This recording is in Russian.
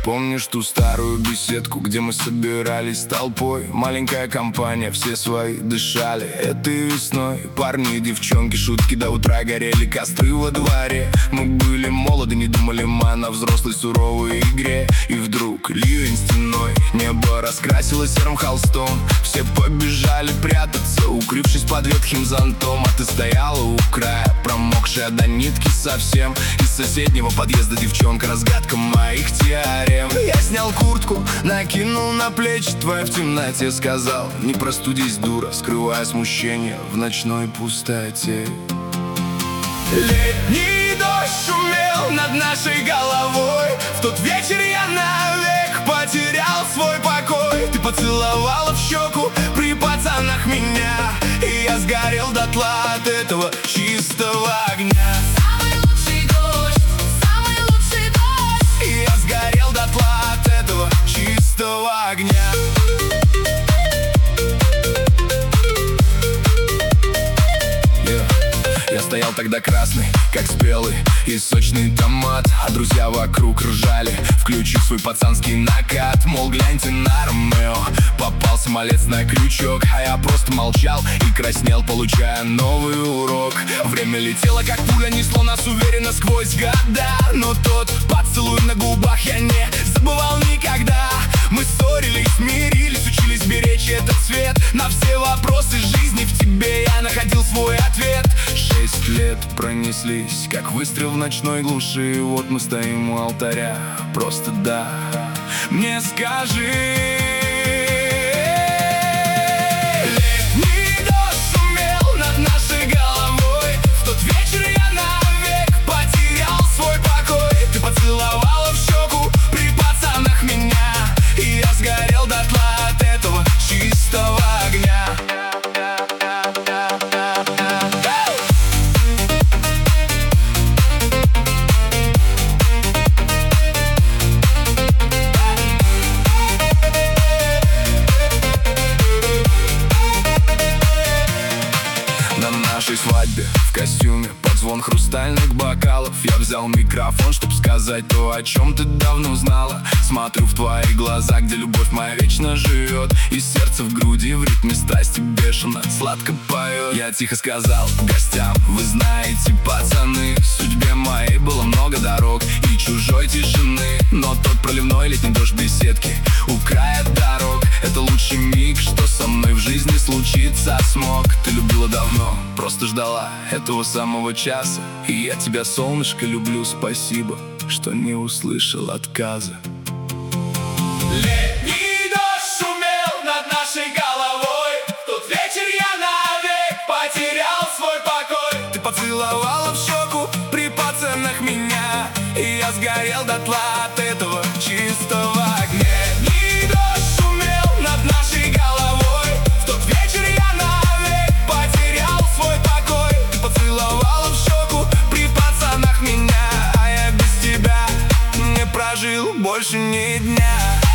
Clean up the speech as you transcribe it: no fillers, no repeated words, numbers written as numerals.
Помнишь ту старую беседку, где мы собирались толпой? Маленькая компания, все свои дышали этой весной. Парни и девчонки, шутки до утра, горели костры во дворе. Мы были молоды, не думали мы на взрослой суровой игре. И вдруг ливень стеной, небо раскрасилось серым холстом. Все побежали прятаться, укрывшись под ветхим зонтом. А ты стояла у края, промокшая до нитки совсем. Из соседнего подъезда девчонка, разгадка моих теорем. Я снял куртку, накинул на плечи твои, в темноте сказал: не простудись, дура, скрывая смущение в ночной пустоте. Летний дождь шумел над нашей головой. В тот вечер я навек потерял свой покой. Ты поцеловала в щеку при пацанах меня, и я сгорел дотла от этого чистого огня. Самый лучший дождь, самый лучший дождь. И я сгорел дотла от этого чистого огня. Я стоял тогда красный, как спелый и сочный томат, а друзья вокруг ржали, включив свой пацанский накат. Мол, гляньте на Ромео, попался малец на крючок. А я просто молчал и краснел, получая новый урок. Время летело, как пуля, несло нас уверенно сквозь года. Но тот поцелуй на губах я не забывал никогда. Мы ссорились, мирились, учились беречь этот цвет. На все вопросы жизни в тебе я находил свой ответ. 6 лет пронеслись, как выстрел в ночной глуши. И вот мы стоим у алтаря, просто да, мне скажи. Летний дождь шумел над нашей головой. В тот вечер я навек потерял свой покой. Ты поцеловала в щеку при пацанах меня, и я сгорел дотла от этого чистого огня. На нашей свадьбе в костюме под звон хрустальных бокалов я взял микрофон, чтоб сказать то, о чем ты давно знала. Смотрю в твои глаза, где любовь моя вечно живет, и сердце в груди в ритме страсти бешено сладко поет. Я тихо сказал гостям: вы знаете, пацаны, в судьбе моей было много дорог и чужой тишины. Но тот проливной летний дождь беседки у края дорог — это лучший миг, что со мной в жизни случиться смог. Ты любила давно, просто ждала этого самого часа, и я тебя, солнышко, люблю, спасибо, что не услышал отказа. Летний дождь шумел над нашей головой. В тот вечер я навек потерял свой покой. Ты поцеловала в щеку при пацанах меня, и я сгорел дотла от этого чистого огня. Летний дождь шумел над нашей головой. В тот вечер я навек потерял свой покой. Ты поцеловала в щеку при пацанах меня, а я без тебя не прожил больше ни дня.